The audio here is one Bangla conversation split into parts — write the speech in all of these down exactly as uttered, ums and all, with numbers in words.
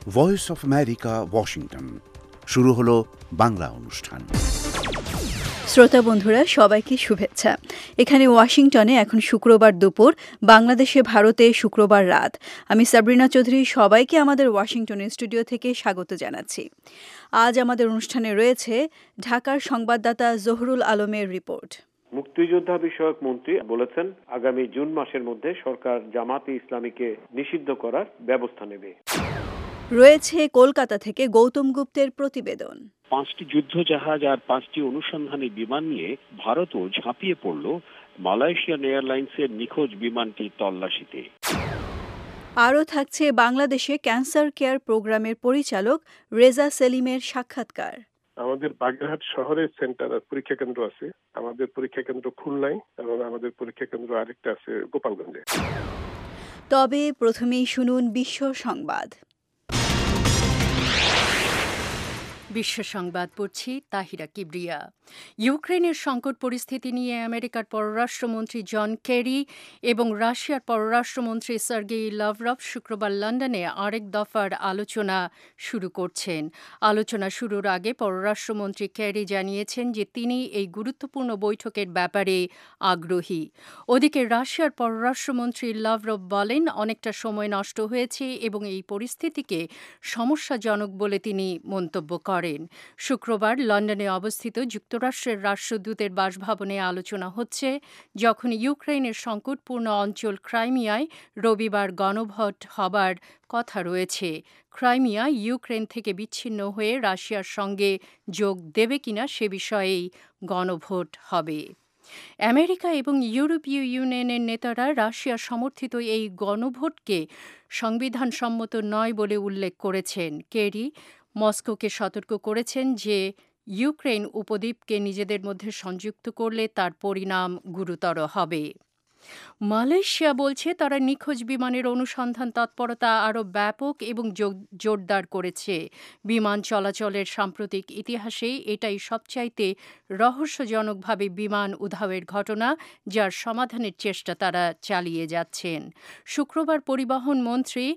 Voice of America, Washington. শুরু হলো বাংলা অনুষ্ঠান। শ্রোতা বন্ধুরা, সবাইকে শুভেচ্ছা। এখানে ওয়াশিংটনে এখন শুক্রবার দুপুর, বাংলাদেশে ভারতে শুক্রবার রাত। আমি সাবরিনা চৌধুরী সবাইকে আমাদের ওয়াশিংটনের স্টুডিও থেকে স্বাগত জানাচ্ছি। আজ আমাদের অনুষ্ঠানে রয়েছে ঢাকার সংবাদদাতা জহুরুল আলমের রিপোর্ট। মুক্তিযোদ্ধা বিষয়ক মন্ত্রী বলেছেন, আগামী জুন মাসের মধ্যে সরকার জামাতে ইসলামীকে নিষিদ্ধ করার ব্যবস্থা নেবে। রয়েছে কলকাতা থেকে গৌতম গুপ্তের প্রতিবেদন। পাঁচটি যুদ্ধ জাহাজ আর পাঁচটি অনুসন্ধানী বিমান নিয়ে ভারতও ঝাঁপিয়ে পড়ল মালয়েশিয়ান এয়ারলাইন্সের নিখোঁজ বিমানটি তল্লাশিতে। আরও থাকছে বাংলাদেশে ক্যান্সার কেয়ার প্রোগ্রামের পরিচালক রেজা সেলিমের সাক্ষাৎকার। আমাদের বাগেরহাট শহরে সেন্টার পরীক্ষা কেন্দ্র আছে, আমাদের পরীক্ষা কেন্দ্র খুলনায়, এবং আমাদের পরীক্ষা কেন্দ্র আরেকটা আছে গোপালগঞ্জে। তবে প্রথমেই শুনুন বিশ্ব সংবাদ। বিশ্ব সংবাদ পড়ছি তাহিরা কিবরিয়া। ইউক্রেনের সংকট পরিস্থিতি নিয়ে আমেরিকার পররাষ্ট্রমন্ত্রী জন কেরি এবং রাশিয়ার পররাষ্ট্রমন্ত্রী সার্গেই লাভরভ শুক্রবার লন্ডনে আরেক দফার আলোচনা শুরু করছেন। আলোচনা শুরুর আগে পররাষ্ট্রমন্ত্রী কেরি জানিয়েছেন যে তিনি এই গুরুত্বপূর্ণ বৈঠকের ব্যাপারে আগ্রহী। ওদিকে রাশিয়ার পররাষ্ট্রমন্ত্রী লাভরভ বলেন, অনেকটা সময় নষ্ট হয়েছে এবং এই পরিস্থিতিকে সমস্যাজনক বলে তিনি মন্তব্য করেন। শুক্রবার লন্ডনে অবস্থিত যুক্তরাষ্ট্রের রাষ্ট্রদূতের বাসভবনে আলোচনা হচ্ছে, যখন ইউক্রেনের সংকটপূর্ণ অঞ্চল ক্রাইমিয়ায় রবিবার গণভোট হবার কথা রয়েছে। ক্রাইমিয়া ইউক্রেন থেকে বিচ্ছিন্ন হয়ে রাশিয়ার সঙ্গে যোগ দেবে কিনা সে বিষয়েই গণভোট হবে। আমেরিকা এবং ইউরোপীয় ইউনিয়নের নেতারা রাশিয়া সমর্থিত এই গণভোটকে সংবিধানসম্মত নয় বলে উল্লেখ করেছেন। কেরি মস্কোকে সতর্ক করেছেন যে ইউক্রেন উপদ্বীপকে নিজেদের মধ্যে সংযুক্ত করলে তার পরিণাম গুরুতর হবে। মালয়েশিয়া বলছে তারা নিখোঁজ বিমানের অনুসন্ধান তৎপরতা আরও ব্যাপক এবং জোরদার করেছে। বিমান চলাচলের সাম্প্রতিক ইতিহাসে এটাই সবচাইতে রহস্যজনকভাবে বিমান উধাওয়ের ঘটনা, যার সমাধানের চেষ্টা তারা চালিয়ে যাচ্ছেন। শুক্রবার পরিবহন মন্ত্রী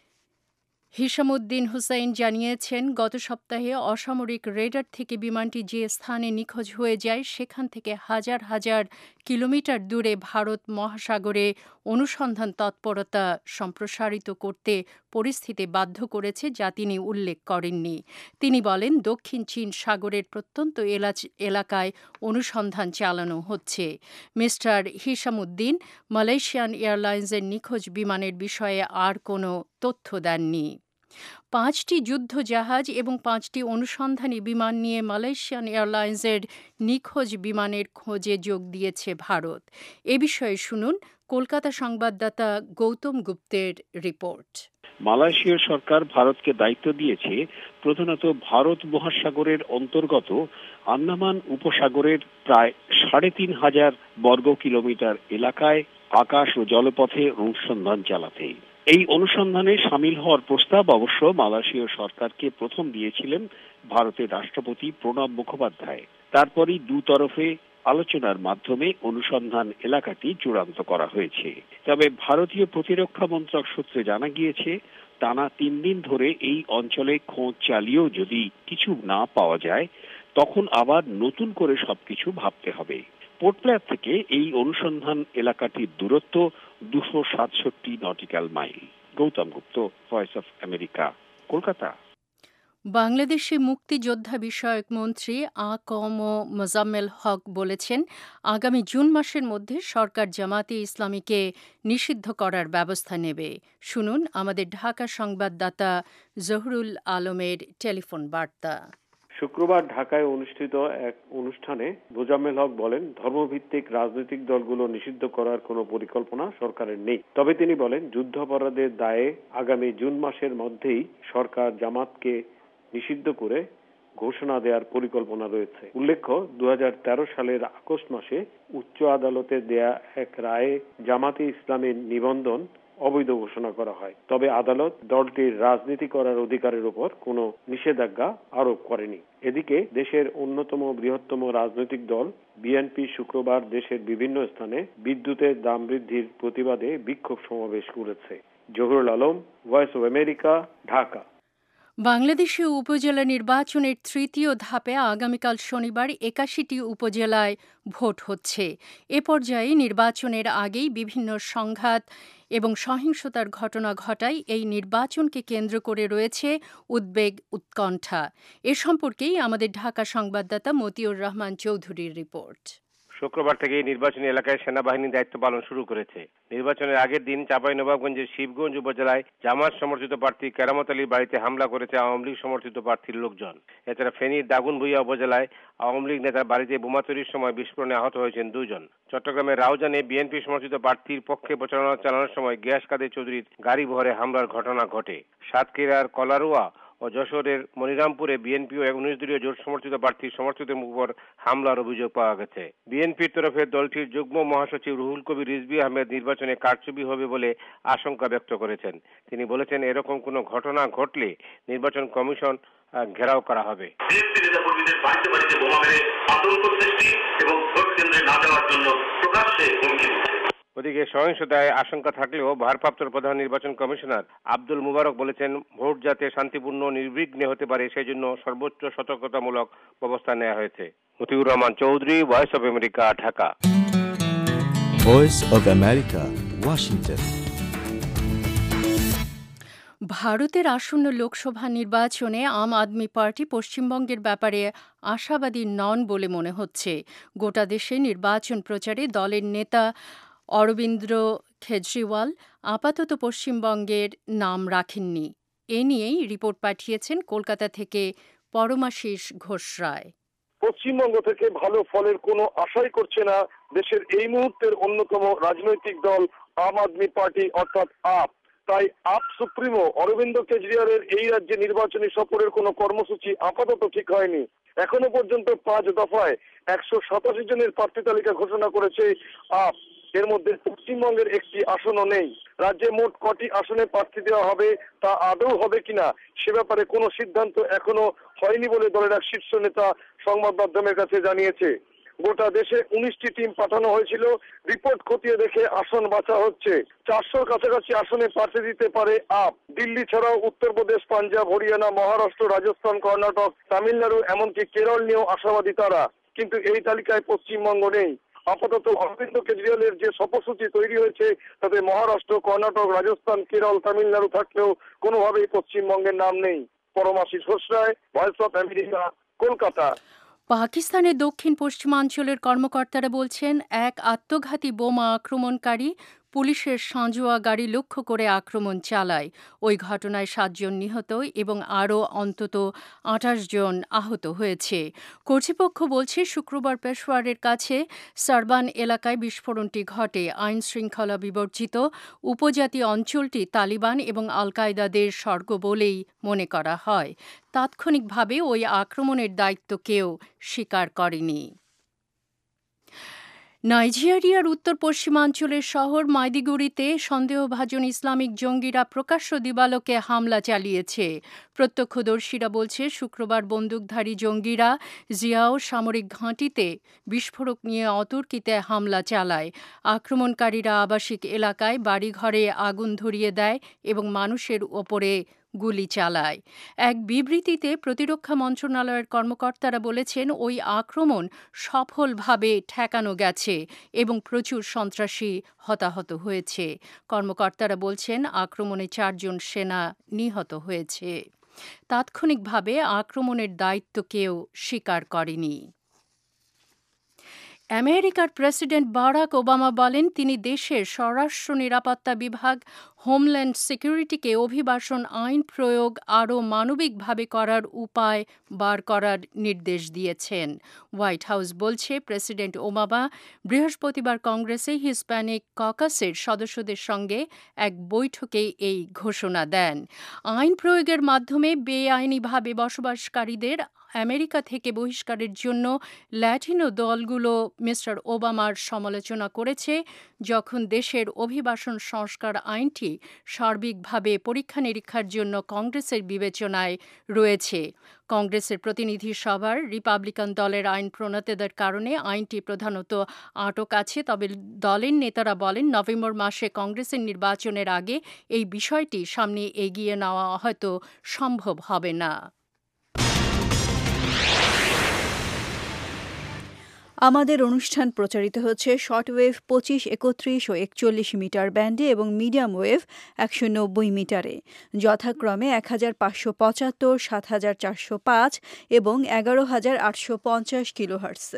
হিশামুদ্দিন হুসাইন জানিয়েছেন, গত সপ্তাহে অসামরিক রেডার থেকে বিমানটি যে স্থানে নিখোঁজ হয়ে যায় সেখান থেকে হাজার হাজার কিলোমিটার দূরে ভারত মহাসাগরে অনুসন্ধান তৎপরতা সম্প্রসারিত করতে পরিস্থিতি বাধ্য করেছে, যা তিনি উল্লেখ করেননি। তিনি বলেন, দক্ষিণ চীন সাগরের প্রত্যন্ত এলাকায় অনুসন্ধান চালানো হচ্ছে। মিস্টার হিশামুদ্দিন মালয়েশিয়ান এয়ারলাইন্সের নিখোঁজ বিমানের বিষয়ে আর কোনো তথ্য দেননি। পাঁচটি যুদ্ধ জাহাজ এবং পাঁচটি অনুসন্ধানী বিমান নিয়ে মালয়েশিয়ান এয়ারলাইন্সের নিখোঁজ বিমানের খোঁজে যোগ দিয়েছে ভারত। এ বিষয়ে শুনুন কলকাতা সংবাদদাতা গৌতম গুপ্তের রিপোর্ট। মালয়েশিয়ার সরকার ভারতকে দায়িত্ব দিয়েছে প্রধানত ভারত মহাসাগরের অন্তর্গত আন্দামান উপসাগরের প্রায় সাড়ে তিন হাজার বর্গ কিলোমিটার এলাকায় আকাশ ও জলপথে অনুসন্ধান চালাতে। এই অনুসন্ধানে সামিল হওয়ার প্রস্তাব অবশ্য মালয়েশীয় সরকারকে প্রথম দিয়েছিলেন ভারতের রাষ্ট্রপতি প্রণব মুখোপাধ্যায়। তারপরই দুতরফে আলোচনার মাধ্যমে অনুসন্ধান এলাকাটি চূড়ান্ত করা হয়েছে। তবে ভারতীয় প্রতিরক্ষা মন্ত্রক সূত্রে জানা গিয়েছে, টানা তিন দিন ধরে এই অঞ্চলে খোঁজ চালিয়েও যদি কিছু না পাওয়া যায়, তখন আবার নতুন করে সবকিছু ভাবতে হবে। পোর্ট ব্লেয়ার থেকে এই অনুসন্ধান এলাকাটির দূরত্ব দুশো সাতষট্টি nautical mile. Gautam Gupta, voice of America, Kolkata. বাংলাদেশে মুক্তিযোদ্ধা বিষয়ক মন্ত্রী আ ক ম মোজাম্মেল হক বলেছেন, আগামী জুন মাসের মধ্যে সরকার জামাতে ইসলামীকে নিষিদ্ধ করার ব্যবস্থা নেবে। শুনুন আমাদের ঢাকা সংবাদদাতা জহুরুল আলমের টেলিফোন বার্তা। শুক্রবার ঢাকায় অনুষ্ঠিত এক অনুষ্ঠানে মোজাম্মেল হক বলেন, ধর্মভিত্তিক রাজনৈতিক দলগুলো নিষিদ্ধ করার কোনো পরিকল্পনা সরকারের নেই। তবে তিনি বলেন, যুদ্ধাপরাধের দায়ে আগামী জুন মাসের মধ্যেই সরকার জামাতকে নিষিদ্ধ করে ঘোষণা দেওয়ার পরিকল্পনা রয়েছে। উল্লেখ্য, দু হাজার তেরো সালের আগস্ট মাসে উচ্চ আদালতে দেয়া এক রায়ে জামাতে ইসলামের নিবন্ধন অবৈধ ঘোষণা করা হয়। তবে আদালত দলটির রাজনীতি করার অধিকারের উপর কোনো নিষেধাজ্ঞা আরোপ করেনি। এদিকে দেশের অন্যতম বৃহত্তম রাজনৈতিক দল বিএনপি শুক্রবার দেশের বিভিন্ন স্থানে বিদ্যুতের দাম বৃদ্ধির প্রতিবাদে বিক্ষোভ সমাবেশ করেছে। Zahurul Alam, voice of America, Dhaka. বাংলাদেশে উপজেলা নির্বাচনের তৃতীয় ধাপে আগামীকাল শনিবার একাশিটি উপজেলায় ভোট হচ্ছে। এ পর্যায়ে নির্বাচনের আগেই বিভিন্ন সংঘাত এবং সহিংসতার ঘটনা ঘটায় এই নির্বাচনকে কেন্দ্র করে রয়েছে উদ্বেগ উৎকণ্ঠা। এ সম্পর্কেই আমাদের ঢাকা সংবাদদাতা মতিউর রহমান চৌধুরীর রিপোর্ট। শুক্রবার থেকে নির্বাচনী এলাকায় সেনাবাহিনী দায়িত্ব পালন শুরু করেছে। নির্বাচনের আগের দিন চাঁপাইনবাবগঞ্জের শিবগঞ্জ উপজেলায় জামাত সমর্থিত প্রার্থী কেরামত আলীর বাড়িতে হামলা করেছে আওয়ামী লীগ সমর্থিত প্রার্থীর লোকজন। এছাড়া ফেনীর দাগনভূঞা উপজেলায় আওয়ামী লীগ নেতার বাড়িতে বোমা চুরির সময় বিস্ফোরণে আহত হয়েছেন দুজন। চট্টগ্রামের রাউজানে বিএনপি সমর্থিত প্রার্থীর পক্ষে প্রচারণা চালানোর সময় গিয়াস কাদের চৌধুরীর গাড়ি বহরে হামলার ঘটনা ঘটে। সাতক্ষীরার কলারোয়া ও যশোরের মনিরামপুরে বিএনপি ও উনিশ দলীয় জোট সমর্থিত প্রার্থীর সমর্থকদের উপর হামলার অভিযোগ পাওয়া গেছে। বিএনপির তরফে দলটির যুগ্ম মহাসচিব রুহুল কবির রিজভী আহমেদ নির্বাচনে কারচুপি হবে বলে আশঙ্কা ব্যক্ত করেছেন। তিনি বলেছেন, এরকম কোনো ঘটনা ঘটলে নির্বাচন কমিশন ঘেরাও করা হবে। ওদিকে সহিংসতায় আশঙ্কা থাকলেও ভারপ্রাপ্ত প্রধান নির্বাচন কমিশনার আব্দুল মুবারক বলেছেন, ভোট যাতে শান্তিপূর্ণ নির্বিঘ্নে হতে পারে সেই জন্য সর্বোচ্চ সতর্কতামূলক ব্যবস্থা নেওয়া হয়েছে। Motiur Rahman Chowdhury, voice of America, Dhaka. Voice of America, Washington. ভারতের আসন্ন লোকসভা নির্বাচনে আম আদমি পার্টি পশ্চিমবঙ্গের ব্যাপারে আশাবাদী নন বলে মনে হচ্ছে। গোটা দেশে নির্বাচন প্রচারে দলের নেতা অরবিন্দ কেজরিওয়াল আপাতত পশ্চিমবঙ্গের নাম রাখেননি। এ নিয়েই রিপোর্ট পাঠিয়েছেন কলকাতা থেকে পরমাশিস ঘোষ রায়। পশ্চিমবঙ্গ থেকে ভালো ফলের কোনো আশাই করছে না দেশের এই মুহূর্তের অন্যতম রাজনৈতিক দল আম আদমি পার্টি অর্থাৎ আপ। তাই আপ সুপ্রিমো অরবিন্দ কেজরিওয়ালের এই রাজ্যে নির্বাচনী সফরের কোনো কর্মসূচি আপাতত ঠিক হয়নি। এখনো পর্যন্ত পাঁচ দফায় একশো সাতাশি জনের প্রার্থী তালিকা ঘোষণা করেছে আপ। এর মধ্যে পশ্চিমবঙ্গের একটি আসনও নেই। রাজ্যে মোট কটি আসনে প্রার্থী দেওয়া হবে তা আদৌ হবে কিনা সে ব্যাপারে কোনো সিদ্ধান্ত এখনো হয়নি বলে দলের এক শীর্ষ নেতা সংবাদ মাধ্যমের কাছে জানিয়েছে। গোটা দেশে উনিশটি টিম পাঠানো হয়েছিল। রিপোর্ট খতিয়ে দেখে আসন বাছা হচ্ছে। চারশোর কাছাকাছি আসনে প্রার্থী দিতে পারে আপ। দিল্লি ছাড়াও উত্তরপ্রদেশ, পাঞ্জাব, হরিয়ানা, মহারাষ্ট্র, রাজস্থান, কর্ণাটক, তামিলনাড়ু এমনকি কেরল নিয়েও আশাবাদী তারা। কিন্তু এই তালিকায় পশ্চিমবঙ্গ নেই। আপাতত অরবিন্দ কেজরিওয়ালের যে সফরসূচি তৈরি হয়েছে তাতে মহারাষ্ট্র, কর্ণাটক, রাজস্থান, কেরল, তামিলনাড়ু থাকলেও কোনোভাবেই পশ্চিমবঙ্গের নাম নেই। Paramashis Ghosh Roy, voice of America, Kolkata. পাকিস্তানের দক্ষিণ পশ্চিমাঞ্চলের কর্মকর্তারা বলছেন, এক আত্মঘাতী বোমা আক্রমণকারী পুলিশের সাঁজোয়া গাড়ি লক্ষ্য করে আক্রমণ চালায়। ওই ঘটনায় সাতজন নিহত এবং আরও অন্তত আঠাশ জন আহত হয়েছে। কর্তৃপক্ষ বলছে, শুক্রবার পেশোয়ারের কাছে সারবান এলাকায় বিস্ফোরণটি ঘটে। আইন শৃঙ্খলা বিবর্জিত উপজাতি অঞ্চলটি তালিবান এবং আল কায়দাদের স্বর্গ বলেই মনে করা হয়। তাৎক্ষণিকভাবে ওই আক্রমণের দায়িত্ব কেউ স্বীকার করেনি। নাইজেরিয়ার উত্তর পশ্চিমাঞ্চলের শহর মাইদিগুড়িতে সন্দেহভাজন ইসলামিক জঙ্গিরা প্রকাশ্য দিবালোকে হামলা চালিয়েছে। প্রত্যক্ষদর্শীরা বলছে, শুক্রবার বন্দুকধারী জঙ্গিরা জিয়াও সামরিক ঘাঁটিতে বিস্ফোরক নিয়ে অতর্কিতে হামলা চালায়। আক্রমণকারীরা আবাসিক এলাকায় বাড়িঘরে আগুন ধরিয়ে দেয় এবং মানুষের ওপরে গুলি চালায়। এক বিবৃতিতে প্রতিরক্ষা মন্ত্রণালয়ের কর্মকর্তারা বলেছেন, ওই আক্রমণ সফলভাবে ঠেকানো গেছে এবং প্রচুর সন্ত্রাসী হতাহত হয়েছে। কর্মকর্তারা বলছেন, আক্রমণে চারজন সেনা নিহত হয়েছে। তাৎক্ষণিকভাবে আক্রমণের দায়িত্ব কেউ স্বীকার করেনি। আমেরিকার প্রেসিডেন্ট বারাক ওবামা বলেন, তিনি দেশের স্বরাষ্ট্র নিরাপত্তা বিভাগ হোমল্যান্ড সিকিউরিটিকে অভিবাসন আইন প্রয়োগ আরও মানবিকভাবে করার উপায় বার করার নির্দেশ দিয়েছেন। হোয়াইট হাউস বলছে, প্রেসিডেন্ট ওবামা বৃহস্পতিবার কংগ্রেসে হিসপ্যানিক ককাসের সদস্যদের সঙ্গে এক বৈঠকে এই ঘোষণা দেন। আইন প্রয়োগের মাধ্যমে বেআইনিভাবে বসবাসকারীদের আমেরিকা থেকে বহিষ্কারের জন্য ল্যাটিনো দলগুলো মিস্টার ওবামার সমালোচনা করেছে, যখন দেশের অভিবাসন সংস্কার আইনটি সার্বিকভাবে পরীক্ষা নিরীক্ষার জন্য কংগ্রেসের বিবেচনায় রয়েছে। কংগ্রেসের প্রতিনিধি সভার রিপাবলিকান দলের আইন প্রণেতাদের কারণে আইনটি প্রধানত আটক আছে। তবে দলের নেতারা বলেন, নভেম্বর মাসে কংগ্রেসের নির্বাচনের আগে এই বিষয়টি সামনে এগিয়ে নেওয়া হয়তো সম্ভব হবে না। আমাদের অনুষ্ঠান প্রচারিত হচ্ছে শর্টওয়েভ পঁচিশ, একত্রিশ ও একচল্লিশ মিটার ব্যান্ডে এবং মিডিয়াম ওয়েভ একশো নব্বই মিটারে, যথাক্রমে এক হাজার পাঁচশো পঁচাত্তর, সাত হাজার চারশো পাঁচ এবং এগারো হাজার আটশো পঞ্চাশ কিলোহার্টসে।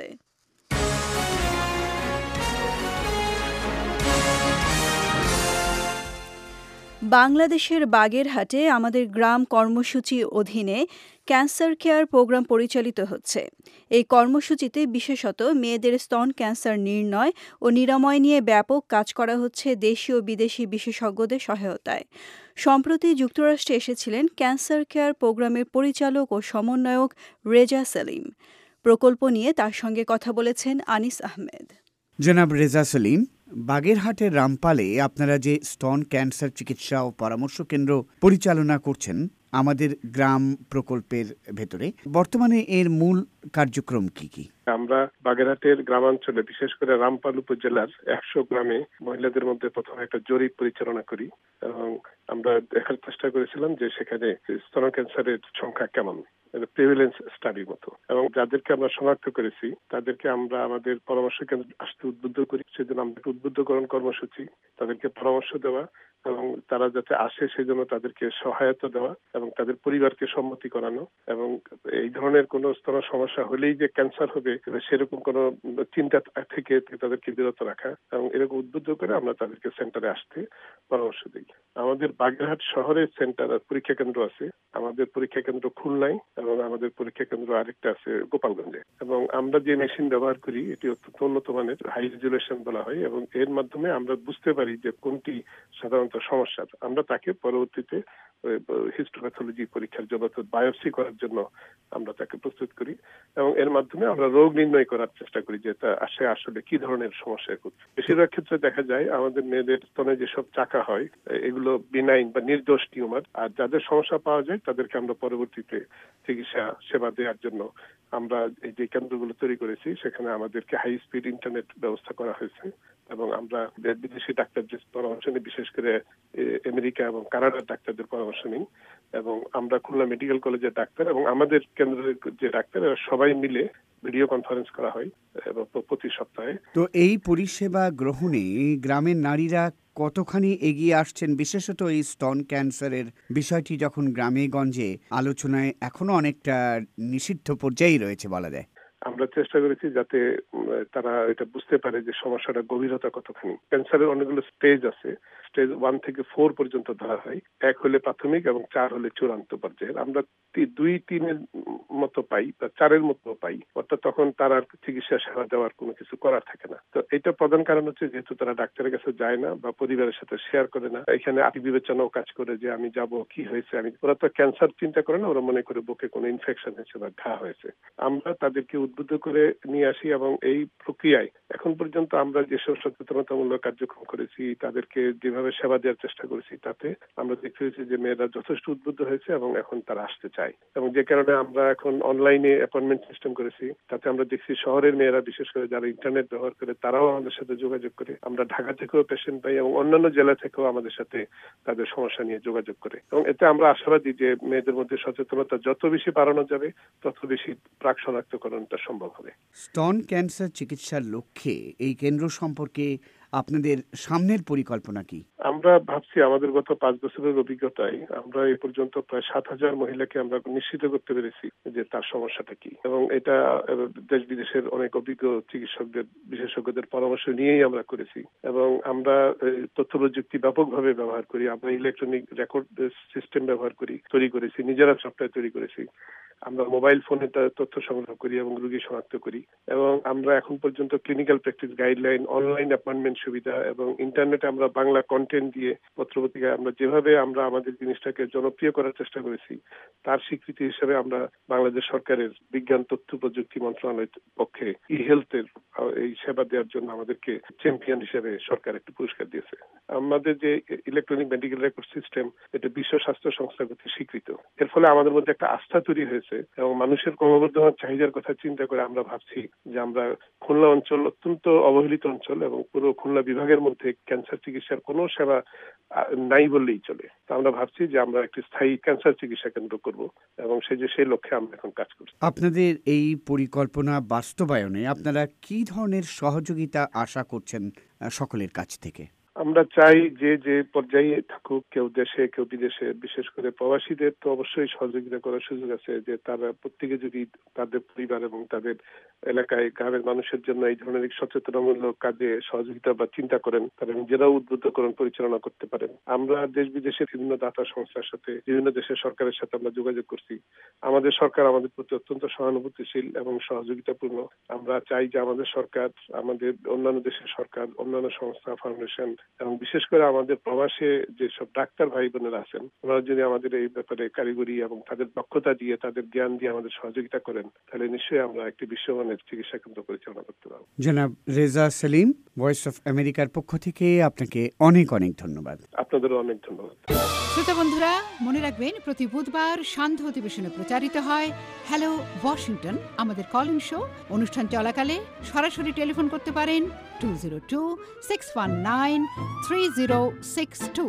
বাংলাদেশের বাগেরহাটে আমাদের গ্রাম কর্মসূচি অধীনে ক্যান্সার কেয়ার প্রোগ্রাম পরিচালিত হচ্ছে। এই কর্মসূচিতে বিশেষত মেয়েদের স্তন ক্যান্সার নির্ণয় ও নিরাময় নিয়ে ব্যাপক কাজ করা হচ্ছে দেশি ও বিদেশি বিশেষজ্ঞদের সহায়তায়। সম্প্রতি যুক্তরাষ্ট্রে এসেছিলেন ক্যান্সার কেয়ার প্রোগ্রামের পরিচালক ও সমন্বয়ক রেজা সেলিম। প্রকল্প নিয়ে তার সঙ্গে কথা বলেছেন আনিস আহমেদ। জনাব রেজা সেলিম, বাগেরহাটের রামপালে আপনারা যে স্তন ক্যান্সার চিকিৎসা ও পরামর্শ কেন্দ্র পরিচালনা করছেন আমাদের গ্রাম প্রকল্পের ভেতরে, বর্তমানে এর মূল কার্যক্রম কি কি? আমরা বাগেরহাটের গ্রামাঞ্চলে বিশেষ করে রামপাল উপজেলার একশো গ্রামে মহিলাদের মধ্যে প্রথমে একটা জরিপ পরিচালনা করি এবং আমরা দেখার চেষ্টা করেছিলাম যে সেখানে স্তন ক্যান্সারের সংখ্যা কেমন, প্রিভিলেন্স স্টাডির মতো, এবং যাদেরকে আমরা শনাক্ত করেছি তাদেরকে আমরা আমাদের পরামর্শ কেন্দ্রে আসতে উদ্বুদ্ধ করি। সেজন্য আমরা উদ্বুদ্ধকরণ কর্মসূচি, তাদেরকে পরামর্শ দেওয়া এবং তারা যাতে আসে সেই জন্য তাদেরকে সহায়তা দেওয়া এবং তাদের পরিবারকে সম্মতি করানো, এবং এই ধরনের কোনো স্তন সমস্যা হলেই যে ক্যান্সার হবে সেরকম কোনো চিন্তা থেকে তাদেরকে বিরত রাখা, এবং এরকম উদ্বুদ্ধ করে আমরা তাদেরকে সেন্টারে আসতে পরামর্শ দিই। আমাদের বাগেরহাট শহরে সেন্টার পরীক্ষা কেন্দ্র আছে, আমাদের পরীক্ষা কেন্দ্র খুলনায় এবং আমাদের পরীক্ষা কেন্দ্র আরেকটা আছে গোপালগঞ্জে। এবং আমরা যে মেশিন ব্যবহার করি এটি অত্যন্ত উন্নত মানের, হাই রেজুলেশন বলা হয়, এবং এর মাধ্যমে আমরা বুঝতে পারি যে কোনটি সাধারণত সমস্যা। আমরা তাকে পরবর্তীতে হিস্টোপ্যাথোলজি পরীক্ষার জন্য, বায়োপসি করার জন্য আমরা তাকে প্রস্তুত করি এবং এর মাধ্যমে আমরা রোগ নির্ণয় করার চেষ্টা করি যে তা আসে আসলে কি ধরনের সমস্যা হচ্ছে। বেশিরভাগ ক্ষেত্রে দেখা যায় আমাদের মেয়েদের স্তনে যেসব চাকা হয় এগুলো বিনাইন বা নির্দোষ টিউমার, আর যাদের সমস্যা পাওয়া যায় তাদেরকে আমরা পরবর্তীতে চিকিৎসা সেবা দেওয়ার জন্য আমরা এই যে কেন্দ্রগুলো তৈরি করেছি সেখানে আমাদেরকে হাই স্পিড ইন্টারনেট ব্যবস্থা করা হয়েছে এবং আমরা বিদেশি ডাক্তারদের পরামর্শ নিই, বিশেষ করে আমেরিকা এবং কানাডার ডাক্তারদের পরামর্শ নিই, এবং আমরা খুলনা মেডিকেল কলেজের ডাক্তার এবং আমাদের কেন্দ্রের যে ডাক্তার সবাই মিলে ভিডিও কনফারেন্স করা হয় প্রতি সপ্তাহে। তো এই পরিষেবা গ্রহণে গ্রামের নারীরা কতখানি এগিয়ে আসছেন, বিশেষত এই স্তন ক্যান্সারের বিষয়টি যখন গ্রামে গঞ্জে আলোচনায় এখনো অনেকটা নিষিদ্ধ পর্যায়ে রয়েছে বলা যায়। আমরা চেষ্টা করেছি যাতে তারা এটা বুঝতে পারে যে সমস্যাটা গভীরতা কতখানি। ক্যান্সারের অনেকগুলো স্টেজ আছে, স্টেজ ওয়ান থেকে ফোর পর্যন্ত ধরা হয়, এক হলে প্রাথমিক এবং চার হলে চূড়ান্ত পর্যায়ের। আমরা দুই তিনের মতো পাই বা চারের মতো পাই, অর্থাৎ তখন তার আর চিকিৎসা সেবা দেওয়ার কোনো কিছু করার থাকে না। তো এটা প্রধান কারণ হচ্ছে যেহেতু তারা ডাক্তারের কাছে যায় না বা পরিবারের সাথে শেয়ার করে না, এখানে আতি বিবেচনাও কাজ করে যে আমি যাব, কি হয়েছে, আমি ওরা তো ক্যান্সার চিন্তা করে না, ওরা মনে করে বুকে কোনো ইনফেকশন হয়েছে বা ঘা হয়েছে। আমরা তাদেরকে উদ্বুদ্ধ করে নিয়ে আসি এবং এই প্রক্রিয়ায় এখন পর্যন্ত আমরা যেসব সচেতনতামূলক কার্যক্রম করেছি, তাদেরকে যেভাবে সেবা দেওয়ার চেষ্টা করেছি, তাতে আমরা দেখতে পেয়েছি যে মেয়েরা যথেষ্ট উদ্বুদ্ধ হয়েছে এবং এখন তারা আসতে চায়, এবং যে কারণে আমরা এখন অনলাইনে অ্যাপয়েন্টমেন্ট সিস্টেম করেছি। তাতে আমরা দেখছি শহরের মেয়েরা, বিশেষ করে যারা ইন্টারনেট ব্যবহার করে, তারাও আমাদের সাথে যোগাযোগ করে। আমরা ঢাকা থেকেও পেশেন্ট পাই এবং অন্যান্য জেলা থেকেও আমাদের সাথে তাদের সমস্যা নিয়ে যোগাযোগ করে, এবং এতে আমরা আশাবাদী যে মেয়েদের মধ্যে সচেতনতা যত বেশি বাড়ানো যাবে তত বেশি প্রাক শনাক্তকরণটা সম্ভব হবে। স্তন ক্যান্সার চিকিৎসার লক্ষ্যে এই কেন্দ্র সম্পর্কে আপনাদের সামনের পরিকল্পনা কি? আমরা ভাবছি আমাদের গত পাঁচ বছরের অভিজ্ঞতায় আমরা এ পর্যন্ত প্রায় সাত হাজার মহিলাকে আমরা নিশ্চিত করতে পেরেছি যে তার সমস্যাটা কি, এবং এটা দেশ বিদেশের অনেক অভিজ্ঞ চিকিৎসকদের, বিশেষজ্ঞদের পরামর্শ নিয়েই আমরা করেছি। এবং আমরা তথ্য প্রযুক্তি ব্যাপকভাবে ব্যবহার করি, আমরা ইলেকট্রনিক রেকর্ড সিস্টেম ব্যবহার করি, তৈরি করেছি, নিজেরা সফটওয়্যার তৈরি করেছি। আমরা মোবাইল ফোনে তথ্য সংগ্রহ করি এবং রোগী শনাক্ত করি, এবং আমরা এখন পর্যন্ত clinical practice guideline, online appointment সুবিধা এবং ইন্টারনেটে আমরা বাংলা কন্টেন্ট ক্যাম্পেইন দিয়ে পত্রপত্রিকায় আমরা যেভাবে আমরা আমাদের জিনিসটাকে জনপ্রিয় করার চেষ্টা করেছি, তার স্বীকৃতি হিসেবে আমরা বাংলাদেশ সরকারের বিজ্ঞান তথ্য প্রযুক্তি মন্ত্রণালয়ের পক্ষে ই হেলথের এই সেবা দেওয়ার জন্য আমাদেরকে চ্যাম্পিয়ন হিসেবে সরকার একটি পুরস্কার দিয়েছে। আমাদের যে ইলেকট্রনিক মেডিকেল রেকর্ড সিস্টেম, এটা বিশ্ব স্বাস্থ্য সংস্থা কর্তৃক স্বীকৃত। এর ফলে আমাদের মধ্যে একটা আস্থা তৈরি হয়েছে এবং মানুষের ক্রমবর্ধমান চাহিদার কথা চিন্তা করে আমরা ভাবছি যে আমরা খুলনা অঞ্চল অত্যন্ত অবহেলিত অঞ্চল এবং পুরো খুলনা বিভাগের মধ্যে ক্যান্সার চিকিৎসার কোনো সেবা নাই বললেই চলে। তো আমরা ভাবছি যে আমরা একটি স্থায়ী ক্যান্সার চিকিৎসা কেন্দ্র করব এবং সেই যে সেই লক্ষ্যে আমরা এখন কাজ করছি। আপনাদের এই পরিকল্পনা বাস্তবায়নে আপনারা কি ধরনের সহযোগিতা আশা করছেন সকলের কাছ থেকে? আমরা চাই যে যে পর্যায়ে থাকুক, কেউ দেশে কেউ বিদেশে, বিশেষ করে প্রবাসীদের তো অবশ্যই সহযোগিতা করার সুযোগ আছে, যে তারা প্রত্যেকে যদি তাদের পরিবার এবং তাদের এলাকায় গ্রামের মানুষের জন্য এই ধরনের সচেতনামূলক কাজে সহযোগিতা বা চিন্তা করেন, তারা নিজেরাও উদ্বুদ্ধকরণ পরিচালনা করতে পারেন। আমরা দেশ বিদেশের বিভিন্ন দাতা সংস্থার সাথে, বিভিন্ন দেশের সরকারের সাথে আমরা যোগাযোগ করছি। আমাদের সরকার আমাদের প্রতি অত্যন্ত সহানুভূতিশীল এবং সহযোগিতাপূর্ণ। আমরা চাই যে আমাদের সরকার, আমাদের অন্যান্য দেশের সরকার, অন্যান্য সংস্থা, ফাউন্ডেশন এবং বিশেষ করে আমাদের প্রবাসে যেসব ডাক্তার ভাই বোনেরা আছেন, ওনারা যদি আমাদের এই ব্যাপারে কারিগরি এবং তাদের দক্ষতা দিয়ে, তাদের জ্ঞান দিয়ে আমাদের সহযোগিতা করেন, তাহলে নিশ্চয়ই আমরা একটি বিশ্বমানের চিকিৎসা কেন্দ্র পরিচালনা করতে পারব। জনাব রেজা সেলিম, ভয়েস অফ আমেরিকার পক্ষ থেকে আপনাকে অনেক অনেক ধন্যবাদ। আপনাদেরও অনেক ধন্যবাদ। শ্রোতা বন্ধুরা, মনে রাখবেন প্রতি বুধবার সান্ধ্য অধিবেশনে প্রচারিত হয় হ্যালো ওয়াশিংটন, আমাদের কল ইন শো। অনুষ্ঠান চলাকালে সরাসরি টেলিফোন করতে পারেন two zero two six one nine three zero six two.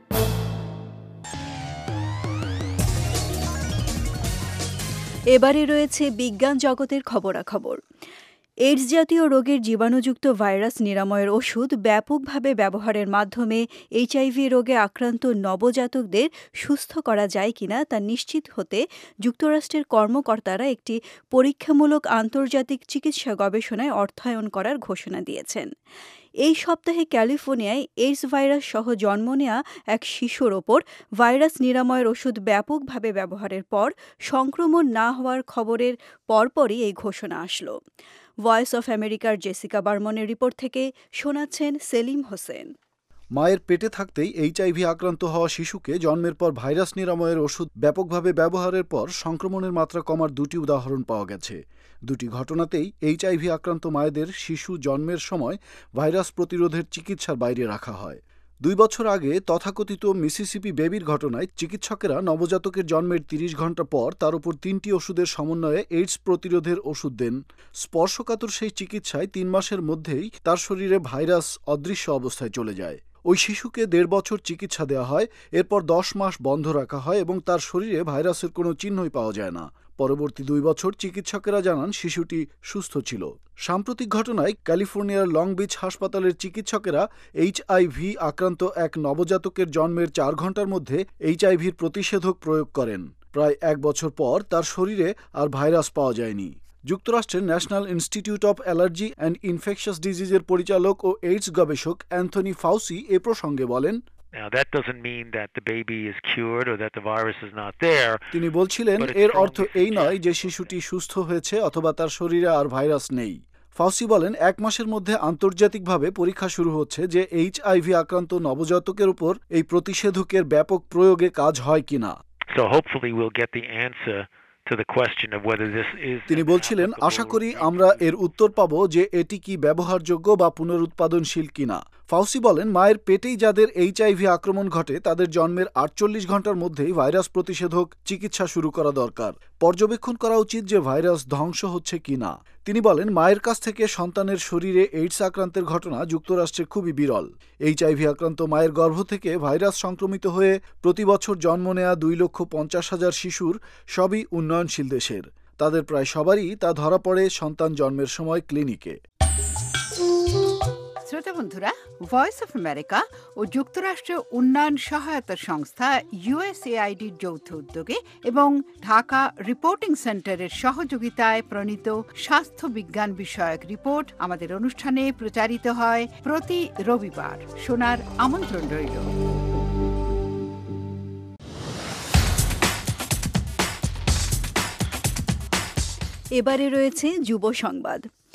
এবারে রয়েছে বিজ্ঞান জগতের খবরাখবর। এইডস জাতীয় রোগের জীবাণুযুক্ত ভাইরাস নিরাময়ের ওষুধ ব্যাপকভাবে ব্যবহারের মাধ্যমে এইচআইভি রোগে আক্রান্ত নবজাতকদের সুস্থ করা যায় কিনা তা নিশ্চিত হতে যুক্তরাষ্ট্রের কর্মকর্তারা একটি পরীক্ষামূলক আন্তর্জাতিক চিকিৎসা গবেষণায় অর্থায়ন করার ঘোষণা দিয়েছেন। এই সপ্তাহে ক্যালিফোর্নিয়ায় এইডস ভাইরাস সহ জন্ম নেওয়া এক শিশুর ওপর ভাইরাস নিরাময়ের ওষুধ ব্যাপকভাবে ব্যবহারের পর সংক্রমণ না হওয়ার খবরের পরপরই এই ঘোষণা আসলো। ভয়েস অফ আমেরিকার জেসিকা বার্মনের রিপোর্ট থেকে শোনাচ্ছেন সেলিম হোসেন। মায়ের পেটে থাকতেই এইচআইভি আক্রান্ত হওয়া শিশুকে জন্মের পর ভাইরাস নিরাময়ের ওষুধ ব্যাপকভাবে ব্যবহারের পর সংক্রমণের মাত্রা কমার দুটি উদাহরণ পাওয়া গেছে। দুটি ঘটনাতেই এইচআইভি আক্রান্ত মায়েদের শিশু জন্মের সময় ভাইরাস প্রতিরোধের চিকিৎসার বাইরে রাখা হয়। দুই বছর আগে তথাকথিত মিসিসিপি বেবির ঘটনায় চিকিৎসকেরা নবজাতকের জন্মের তিরিশ ঘণ্টা পর তার উপর তিনটি ওষুধের সমন্বয়ে এইডস প্রতিরোধের ওষুধ দেন। স্পর্শকাতর সেই চিকিৎসায় তিন মাসের মধ্যেই তার শরীরে ভাইরাস অদৃশ্য অবস্থায় চলে যায়। ওই শিশুকে দেড় বছর চিকিৎসা দেওয়া হয়, এরপর দশ মাস বন্ধ রাখা হয় এবং তার শরীরে ভাইরাসের কোনো চিহ্নই পাওয়া যায় না। পরবর্তী দুই বছর চিকিৎসকেরা জানান শিশুটি সুস্থ ছিল। সাম্প্রতিক ঘটনায় ক্যালিফোর্নিয়ার লং বিচ হাসপাতালের চিকিৎসকেরা এইচআইভি আক্রান্ত এক নবজাতকের জন্মের চার ঘন্টার মধ্যে এইচআইভির প্রতিষেধক প্রয়োগ করেন। প্রায় এক বছর পর তার শরীরে আর ভাইরাস পাওয়া যায়নি। যুক্তরাষ্ট্রের national institute of allergy and infectious ডিজিজের পরিচালক ও এইডস গবেষক অ্যান্থনি ফাউসি এ প্রসঙ্গে বলেন, Now that doesn't mean that the baby is cured or that the virus is not there. তিনি বলছিলেন, এর অর্থ এই নয় যে শিশুটি সুস্থ হয়েছে অথবা তার শরীরে আর ভাইরাস নেই। ফাউসি বলেন, এক মাসের মধ্যে আন্তর্জাতিকভাবে পরীক্ষা শুরু হচ্ছে যে এইচআইভি আক্রান্ত নবজাতকের উপর এই প্রতিষেধকের ব্যাপক প্রয়োগে কাজ হয় কিনা। So hopefully we'll get the answer to the question of whether this is. তিনি বলছিলেন, আশা করি আমরা এর উত্তর পাব যে এটি কি ব্যবহারযোগ্য বা পুনরুৎপাদনশীল কিনা। ফাউসি বলেন, মায়ের পেটেই যাদের এইচআইভি আক্রমণ ঘটে তাদের জন্মের আটচল্লিশ ঘন্টার মধ্যেই ভাইরাস প্রতিষেধক চিকিৎসা শুরু করা দরকার। পর্যবেক্ষণ করা উচিত যে ভাইরাস ধ্বংস হচ্ছে কিনা। তিনি বলেন, মায়ের কাছ থেকে সন্তানের শরীরে এইডস আক্রান্তের ঘটনা যুক্তরাষ্ট্রে খুবই বিরল। এইচআইভি আক্রান্ত মায়ের গর্ভ থেকে ভাইরাস সংক্রমিত হয়ে প্রতি বছর জন্ম নেয়া দুই লক্ষ পঞ্চাশ হাজার শিশুর সবই উন্নয়নশীল দেশের। তাদের প্রায় সবারই তা ধরা পড়ে সন্তান জন্মের সময় ক্লিনিকে। শ্রোতা বন্ধুরা, ভয়েস অফ আমেরিকা ও যুক্তরাষ্ট্রের উন্নয়ন সহায়তা সংস্থা ইউএসএআইডির যৌথ উদ্যোগে এবং ঢাকা রিপোর্টিং সেন্টারের সহযোগিতায় প্রণীত স্বাস্থ্য বিজ্ঞান বিষয়ক রিপোর্ট আমাদের অনুষ্ঠানে প্রচারিত হয় প্রতি রবিবার। শোনার আমন্ত্রণ রইল। এবারে রয়েছে যুব সংবাদ।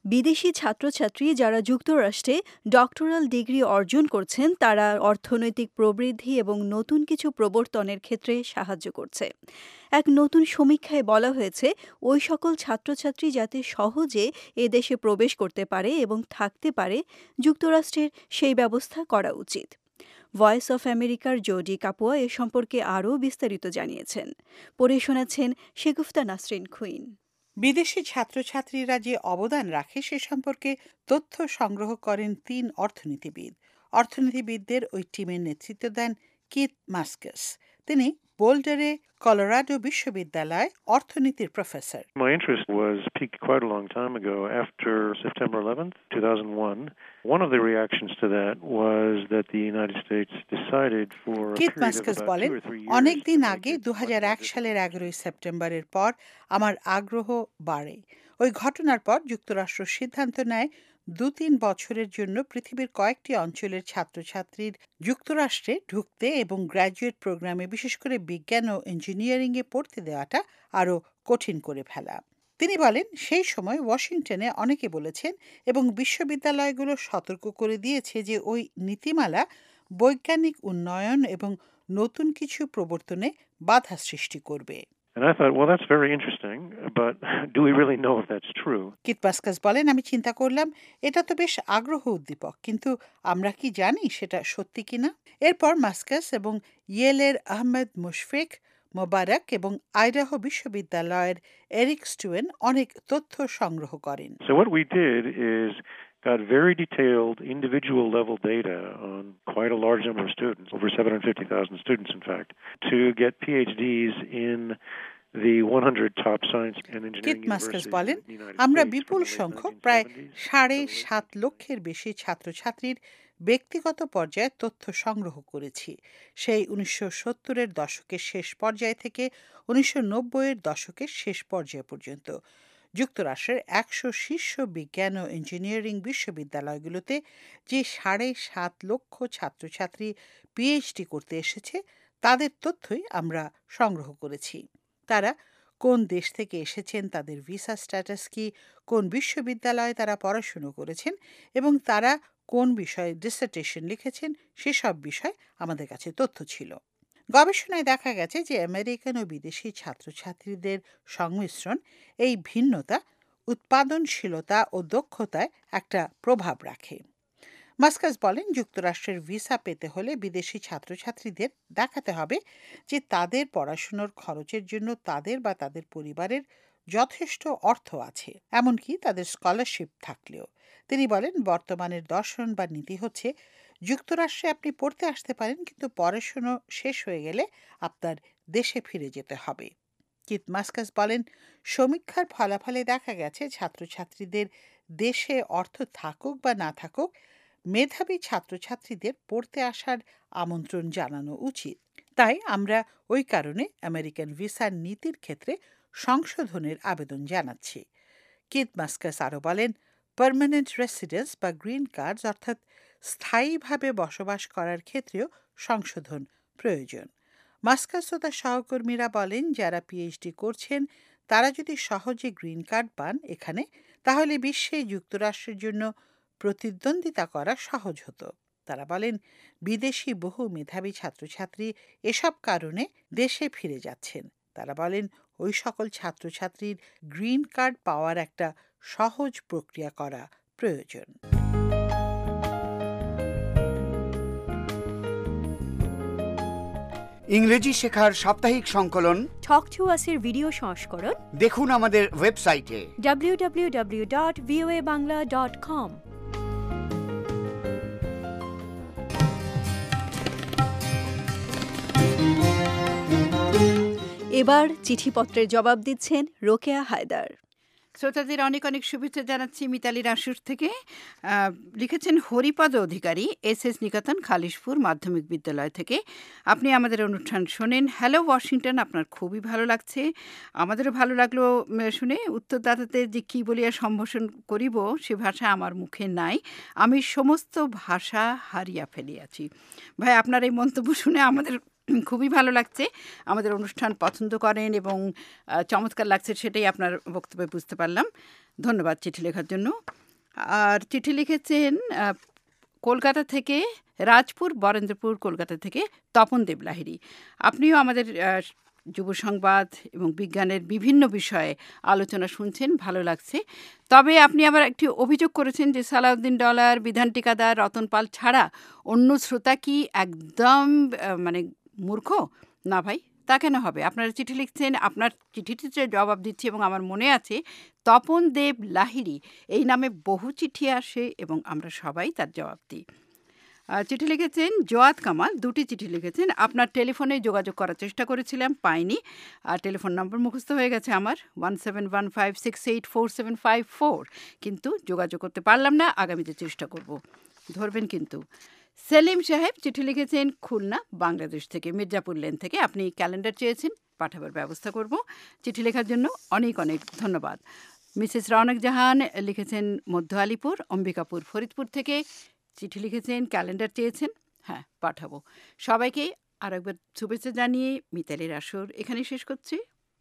বিদেশি ছাত্রছাত্রী যারা যুক্তরাষ্ট্রে ডক্টরাল ডিগ্রি অর্জন করছেন তারা অর্থনৈতিক প্রবৃদ্ধি এবং নতুন কিছু প্রবর্তনের ক্ষেত্রে সাহায্য করছে। এক নতুন সমীক্ষায় বলা হয়েছে ওই সকল ছাত্রছাত্রী যাতে সহজে এ দেশে প্রবেশ করতে পারে এবং থাকতে পারে, যুক্তরাষ্ট্রের সেই ব্যবস্থা করা উচিত। ভয়েস অফ আমেরিকার জোডি কাপুয়া এ সম্পর্কে আরও বিস্তারিত জানিয়েছেন। পড়ে শোনাচ্ছেন শেগুফতা নাসরিন খুইন। বিদেশি ছাত্রছাত্রীরা যে অবদান রাখে সে সম্পর্কে তথ্য সংগ্রহ করেন তিন অর্থনীতিবিদ। অর্থনীতিবিদদের ওই টিমের নেতৃত্ব দেন কিথ মাস্কাস। তিনি বোল্ডারে কলোরাডো বিশ্ববিদ্যালয় অর্থনীতির professor. My interest was peaked quite a long time ago after September eleventh, two thousand one. One of the reactions to that was that the United States decided for a Keith period of Maskus about বলেন, two or three years. অনেক দিন আগে দু হাজার এক সালের এগারোই সেপ্টেম্বরের পর আমার আগ্রহ বাড়ে। ওই ঘটনার পর যুক্তরাষ্ট্র সিদ্ধান্ত নেয় দু তিন বছরের জন্য পৃথিবীর কয়েকটি অঞ্চলের ছাত্রছাত্রীর যুক্তরাষ্ট্রে ঢুকতে এবং গ্র্যাজুয়েট প্রোগ্রামে বিশেষ করে বিজ্ঞান ও ইঞ্জিনিয়ারিংয়ে পড়তে দেওয়াটা আরও কঠিন করে ফেলা। তিনি বলেন, সেই সময় ওয়াশিংটনে অনেকে বলেছেন এবং বিশ্ববিদ্যালয়গুলো সতর্ক করে দিয়েছে যে ওই নীতিমালা বৈজ্ঞানিক উন্নয়ন এবং নতুন কিছু প্রবর্তনে বাধা সৃষ্টি করবে। And I thought, well, that's very interesting, but do we really know if that's true? Keith Maskus বলেন, আমি চিন্তা করলাম এটা তো বেশ আগ্রহ উদ্দীপক, কিন্তু আমরা কি জানি সেটা সত্যি কিনা? এরপর মাস্কাস এবং ইয়েলের আহমেদ মুশফিক, মোবারক এবং আইডাহো বিশ্ববিদ্যালয়ের এরিক স্টুয়েন অনেক তথ্য সংগ্রহ করেন। So what we did is got very detailed individual level data on quite a large number of students, over seven hundred fifty thousand students in fact, to get P H Ds in the one hundred top science and engineering universities in the United States. আমরা বিপুল সংখ্যক প্রায় সাড়ে সাত লক্ষের বেশি ছাত্রছাত্রীর ব্যক্তিগত পর্যায়ে তথ্য সংগ্রহ করেছি। সেই উনিশশো সত্তরের দশকের শেষ পর্যায় থেকে উনিশশো নব্বইয়ের দশকের শেষ পর্যায় পর্যন্ত যুক্তরাষ্ট্রের একশো শীর্ষ বিজ্ঞান ও ইঞ্জিনিয়ারিং বিশ্ববিদ্যালয়গুলোতে যে সাড়ে সাত লক্ষ ছাত্রছাত্রী পিএইচডি করতে এসেছে তাদের তথ্যই আমরা সংগ্রহ করেছি। তারা কোন দেশ থেকে এসেছেন, তাদের ভিসা স্ট্যাটাস কি, কোন বিশ্ববিদ্যালয়ে তারা পড়াশুনো করেছেন এবং তারা কোন বিষয়ে ডিসার্টেশন লিখেছেন, সেসব বিষয় আমাদের কাছে তথ্য ছিল। গবেষণায় দেখা গেছে যে আমেরিকান ও বিদেশি ছাত্রছাত্রীদের সংমিশ্রণ এই ভিন্নতা উৎপাদনশীলতা ও দক্ষতায় একটা প্রভাব রাখে। মাস্কাস বলেন, যুক্তরাষ্ট্রের ভিসা পেতে হলে বিদেশি ছাত্রছাত্রীদের দেখাতে হবে যে তাদের পড়াশুনোর খরচের জন্য তাদের বা তাদের পরিবারের যথেষ্ট অর্থ আছে, এমনকি তাদের স্কলারশিপ থাকলেও। তিনি বলেন, বর্তমানের দর্শন বা নীতি হচ্ছে যুক্তরাষ্ট্রে আপনি পড়তে আসতে পারেন, কিন্তু পড়াশুনো শেষ হয়ে গেলে আপনার দেশে ফিরে যেতে হবে। কিথ মাস্কাস বলেন, সমীক্ষার ফলাফলে দেখা গেছে ছাত্রছাত্রীদের দেশে অর্থ থাকুক বা না থাকুক, মেধাবী ছাত্রছাত্রীদের পড়তে আসার আমন্ত্রণ জানানো উচিত। তাই আমরা ওই কারণে আমেরিকান ভিসার নীতির ক্ষেত্রে সংশোধনের আবেদন জানাচ্ছি। কিথ মাস্কাস আরও বলেন, পার্মানেন্ট রেসিডেন্স বা গ্রিন কার্ডস অর্থাৎ স্থায়ীভাবে বসবাস করার ক্ষেত্রেও সংশোধন প্রয়োজন। মাস্কাস ও তার সহকর্মীরা বলেন, যারা পিএইচডি করছেন তারা যদি সহজে গ্রিন কার্ড পান এখানে, তাহলে বিশ্বে যুক্তরাষ্ট্রের জন্য প্রতিদ্বন্দ্বিতা করা সহজ হতো। তারা বলেন, বিদেশি বহু মেধাবী ছাত্রছাত্রী এসব কারণে দেশে ফিরে যাচ্ছেন। তারা বলেন, ওই সকল ছাত্রছাত্রীর গ্রিন কার্ড পাওয়ার একটা সহজ প্রক্রিয়া করা প্রয়োজন। ইংরেজি শেখার সাপ্তাহিক সংকলন টক টু আস এর ভিডিও সংস্করণ দেখুন আমাদের ওয়েবসাইটে W W W dot VOA Bangla dot com. এবার চিঠিপত্রের জবাব দিচ্ছেন রোকেয়া হায়দার। শ্রোতাদের অনেক অনেক শুভেচ্ছা জানাচ্ছি মিতালি রাসুর থেকে। লিখেছেন হরিপদ অধিকারী, এস এস নিকেতন খালিশপুর মাধ্যমিক বিদ্যালয় থেকে। আপনি আমাদের অনুষ্ঠান শোনেন। হ্যালো ওয়াশিংটন, আপনার খুবই ভালো লাগছে, আমাদেরও ভালো লাগলো শুনে। উত্তরদাতাদের যে কী বলিয়া সম্ভাষণ করিব সে ভাষা আমার মুখে নাই, আমি সমস্ত ভাষা হারিয়া ফেলিয়াছি। ভাই, আপনার এই মন্তব্য শুনে আমাদের খুবই ভালো লাগছে, আমাদের অনুষ্ঠান পছন্দ করেন এবং চমৎকার লাগছে, সেটাই আপনার বক্তব্যে বুঝতে পারলাম। ধন্যবাদ চিঠি লেখার জন্য। আর চিঠি লিখেছেন কলকাতা থেকে, রাজপুর বরেন্দ্রপুর কলকাতা থেকে তপন দেব লাহিড়ী। আপনিও আমাদের যুব সংবাদ এবং বিজ্ঞানের বিভিন্ন বিষয়ে আলোচনা শুনছেন, ভালো লাগছে। তবে আপনি আবার একটি অভিযোগ করেছেন যে সালাউদ্দিন ডলার, বিধান টিকাদার, রতন পাল ছাড়া অন্য শ্রোতা কি একদম মানে মূর্খ? না ভাই, তা কেন হবে? আপনারা চিঠি লিখছেন, আপনার চিঠিটিতে জবাব দিচ্ছি এবং আমার মনে আছে তপন দেব লাহিড়ী এই নামে বহু চিঠি আসে এবং আমরা সবাই তার জবাব দিই। চিঠি লিখেছেন জোয়াদ কামাল, দুটি চিঠি লিখেছেন। আপনার টেলিফোনে যোগাযোগ করার চেষ্টা করেছিলাম, পাইনি। আর টেলিফোন নম্বর মুখস্থ হয়ে গেছে আমার, one seven one five six eight four seven five four, কিন্তু যোগাযোগ করতে পারলাম না, আগামীতে চেষ্টা করব, ধরবেন কিন্তু। সেলিম সাহেব চিঠি লিখেছেন খুলনা বাংলাদেশ থেকে, মির্জাপুর লেন থেকে। আপনি ক্যালেন্ডার চেয়েছেন, পাঠাবার ব্যবস্থা করব। চিঠি লেখার জন্য অনেক অনেক ধন্যবাদ। মিসেস রওনক জাহান লিখেছেন মধ্য আলিপুর, অম্বিকাপুর ফরিদপুর থেকে। চিঠি লিখেছেন, ক্যালেন্ডার চেয়েছেন, হ্যাঁ পাঠাবো। সবাইকে আর একবার শুভেচ্ছা জানিয়ে মিতালির আসর এখানেই শেষ করছি।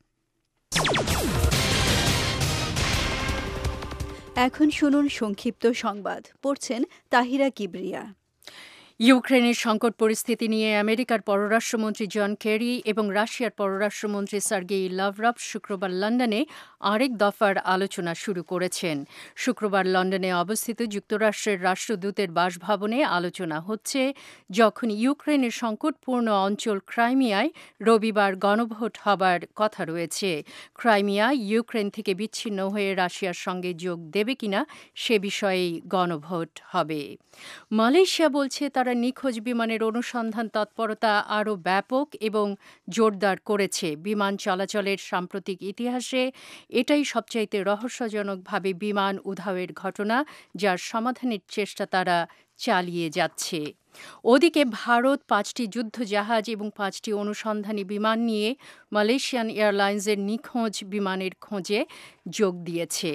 এখন শুনুন সংক্ষিপ্ত সংবাদ, পড়ছেন তাহিরা কিবরিয়া। ইউক্রেনের সংকট পরিস্থিতি নিয়ে আমেরিকার পররাষ্ট্রমন্ত্রী জন কেরি এবং রাশিয়ার পররাষ্ট্রমন্ত্রী সার্গেই লাভরভ শুক্রবার লন্ডনে আরেক দফার আলোচনা শুরু করেছেন। শুক্রবার লন্ডনে অবস্থিত যুক্তরাষ্ট্রের রাষ্ট্রদূতের বাসভবনে আলোচনা হচ্ছে, যখন ইউক্রেনের সংকটপূর্ণ অঞ্চল ক্রাইমিয়ায় রবিবার গণভোট হবার কথা রয়েছে। ক্রাইমিয়া ইউক্রেন থেকে বিচ্ছিন্ন হয়ে রাশিয়ার সঙ্গে যোগ দেবে কিনা সে বিষয়েই গণভোট হবে। মালয়েশিয়া বলছে তারা নিখোঁজ বিমানের অনুসন্ধান তৎপরতা আরও ব্যাপক এবং জোরদার করেছে। বিমান চলাচলের সাম্প্রতিক ইতিহাসে এটাই সবচাইতে রহস্যজনকভাবে বিমান উধাওয়ের ঘটনা, যার সমাধানের চেষ্টা তারা চালিয়ে যাচ্ছে। ওদিকে ভারত পাঁচটি যুদ্ধজাহাজ এবং পাঁচটি অনুসন্ধানী বিমান নিয়ে মালয়েশিয়ান এয়ারলাইন্সের নিখোঁজ বিমানের খোঁজে যোগ দিয়েছে।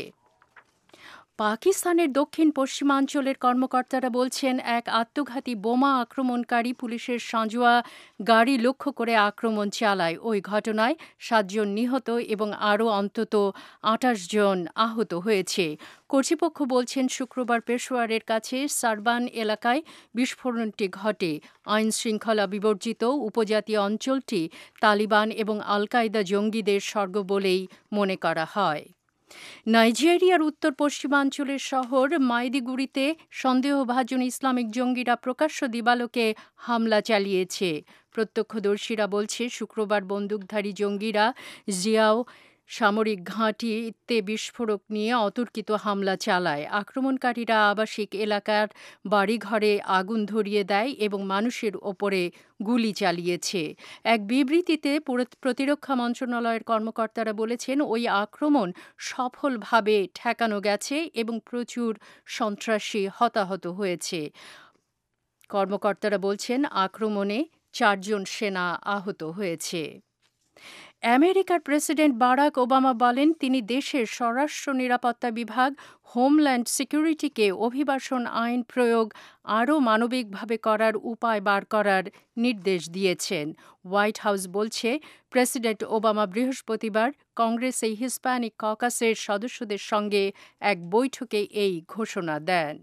পাকিস্তানের দক্ষিণ পশ্চিমাঞ্চলের কর্মকর্তারা বলছেন, এক আত্মঘাতী বোমা আক্রমণকারী পুলিশের সাঁজোয়া গাড়ি লক্ষ্য করে আক্রমণ চালায়। ওই ঘটনায় সাতজন নিহত এবং আরও অন্তত আটাশ জন আহত হয়েছে। কর্তৃপক্ষ বলছেন শুক্রবার পেশোয়ারের কাছে সারবান এলাকায় বিস্ফোরণটি ঘটে। আইন শৃঙ্খলা বিবর্জিত উপজাতীয় অঞ্চলটি তালিবান এবং আল কায়দা জঙ্গিদের স্বর্গ বলেই মনে করা হয়। নাইজেরিয়ার উত্তর পশ্চিমাঞ্চলের শহর মাইদিগুড়িতে সন্দেহভাজন ইসলামিক জঙ্গিরা প্রকাশ্য দিবালোকে হামলা চালিয়েছে। প্রত্যক্ষদর্শীরা বলছে শুক্রবার বন্দুকধারী জঙ্গিরা জিয়াও সামরিক ঘাঁটিতে বিস্ফোরক নিয়ে অতর্কিত হামলা চালায়। আক্রমণকারীরা আবাসিক এলাকার বাড়িঘরে আগুন ধরিয়ে দেয় এবং মানুষের ওপরে গুলি চালিয়েছে। এক বিবৃতিতে প্রতিরক্ষা মন্ত্রণালয়ের কর্মকর্তারা বলেছেন, ওই আক্রমণ সফলভাবে ঠেকানো গেছে এবং প্রচুর সন্ত্রাসী হতাহত হয়েছে। কর্মকর্তারা বলছেন আক্রমণে চারজন সেনা আহত হয়েছে। আমেরিকার প্রেসিডেন্ট বারাক ওবামা বলেন, তিনি দেশের স্বরাষ্ট্র নিরাপত্তা বিভাগ হোমল্যান্ড সিকিউরিটিকে অভিবাসন আইন প্রয়োগ আরও মানবিকভাবে করার উপায় বার করার নির্দেশ দিয়েছেন। হোয়াইট হাউস বলছে, প্রেসিডেন্ট ওবামা বৃহস্পতিবার কংগ্রেসে হিসপ্যানিক ককাসের সদস্যদের সঙ্গে এক বৈঠকে এই ঘোষণা দেন।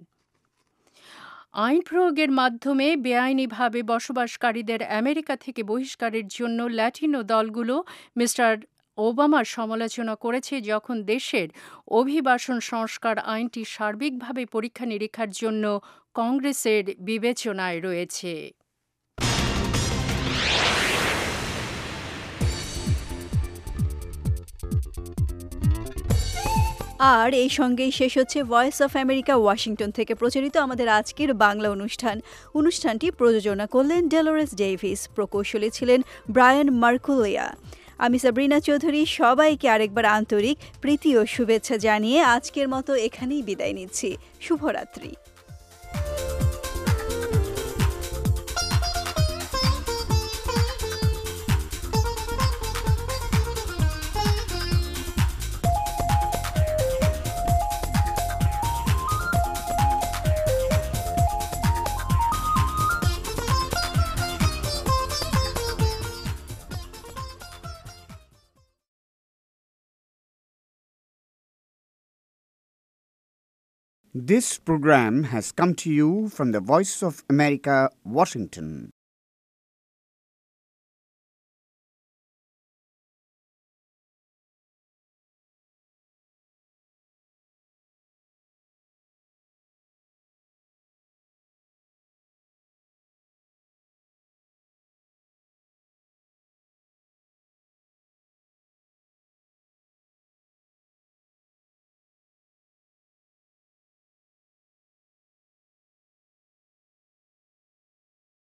আইন প্রয়োগের মাধ্যমে বেআইনিভাবে বসবাসকারীদের আমেরিকা থেকে বহিষ্কারের জন্য ল্যাটিনো দলগুলো মিস্টার ওবামার সমালোচনা করেছে, যখন দেশের অভিবাসন সংস্কার আইনটি সার্বিকভাবে পরীক্ষা নিরীক্ষার জন্য কংগ্রেসের বিবেচনায় রয়েছে। আর এই সঙ্গেই শেষ হচ্ছে ভয়েস অফ আমেরিকা ওয়াশিংটন থেকে প্রচারিত আমাদের আজকের বাংলা অনুষ্ঠান। অনুষ্ঠানটি প্রযোজনা করলেন ডেলোরেস ডেভিস, প্রকৌশলী ছিলেন ব্রায়ান মার্কুলিয়া। আমি সাবরিনা চৌধুরী সবাইকে আরেকবার আন্তরিক প্রীতি ও শুভেচ্ছা জানিয়ে আজকের মতো এখানেই বিদায় নিচ্ছি। শুভরাত্রি। This program has come to you from the Voice of America, Washington.